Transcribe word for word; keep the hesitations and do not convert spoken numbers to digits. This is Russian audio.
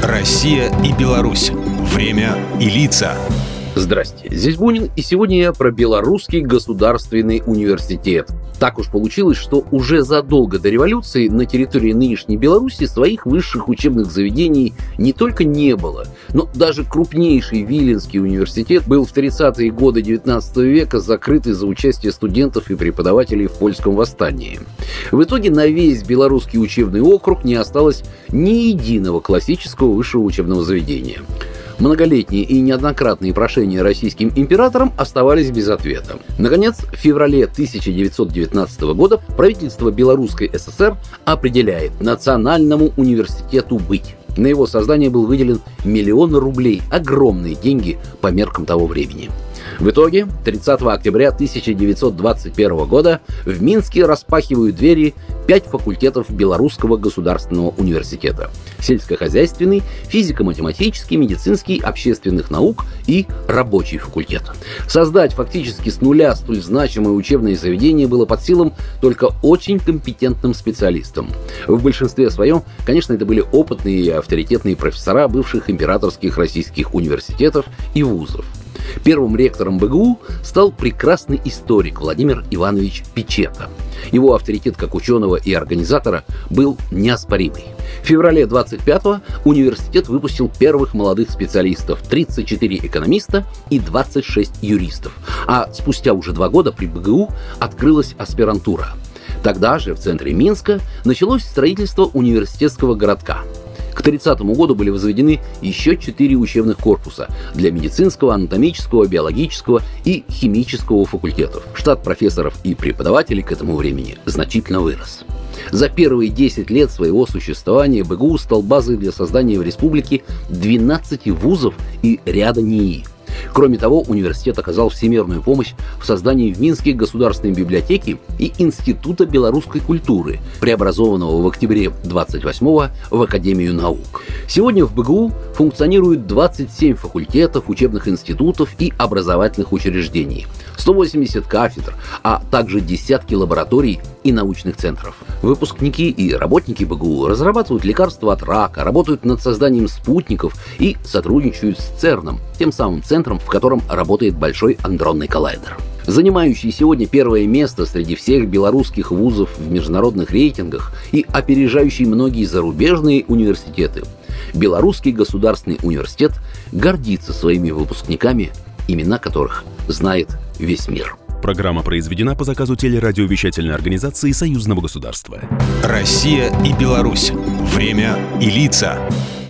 Россия и Беларусь. Время и лица. Здрасте, здесь Бунин, и сегодня я про Белорусский государственный университет. Так уж получилось, что уже задолго до революции на территории нынешней Беларуси своих высших учебных заведений не только не было, но даже крупнейший Виленский университет был в тридцатые годы девятнадцатого века закрыт из-за участия студентов и преподавателей в польском восстании. В итоге на весь Белорусский учебный округ не осталось ни единого классического высшего учебного заведения. Многолетние и неоднократные прошения российским императором оставались без ответа. Наконец, в феврале тысяча девятьсот девятнадцатого года правительство Белорусской ССР определяет национальному университету быть. На его создание был выделен миллион рублей, огромные деньги по меркам того времени. В итоге, тридцатого октября тысяча девятьсот двадцать первого года в Минске распахивают двери пять факультетов Белорусского государственного университета: сельскохозяйственный, физико-математический, медицинский, общественных наук и рабочий факультет. Создать фактически с нуля столь значимое учебное заведение было под силам только очень компетентным специалистам. В большинстве своем, конечно, это были опытные и авторитетные профессора бывших императорских российских университетов и вузов. Первым ректором БГУ стал прекрасный историк Владимир Иванович Печета. Его авторитет как ученого и организатора был неоспоримый. В феврале двадцать пятого университет выпустил первых молодых специалистов: тридцать четыре экономиста и двадцать шесть юристов. А спустя уже два года при БГУ открылась аспирантура. Тогда же в центре Минска началось строительство университетского городка. К тридцатому году были возведены еще четыре учебных корпуса для медицинского, анатомического, биологического и химического факультетов. Штат профессоров и преподавателей к этому времени значительно вырос. За первые десять лет своего существования БГУ стал базой для создания в республике двенадцати вузов и ряда НИИ. Кроме того, университет оказал всемирную помощь в создании в Минске Государственной библиотеки и Института белорусской культуры, преобразованного в октябре двадцать восьмого в Академию наук. Сегодня в БГУ функционирует двадцать семь факультетов, учебных институтов и образовательных учреждений, сто восемьдесят кафедр, а также десятки лабораторий и научных центров. Выпускники и работники БГУ разрабатывают лекарства от рака, работают над созданием спутников и сотрудничают с ЦЕРНом, тем самым центром, в котором работает Большой адронный коллайдер. Занимающий сегодня первое место среди всех белорусских вузов в международных рейтингах и опережающий многие зарубежные университеты, Белорусский государственный университет гордится своими выпускниками, имена которых знает весь мир. Программа произведена по заказу телерадиовещательной организации Союзного государства. Россия и Беларусь. Время и лица.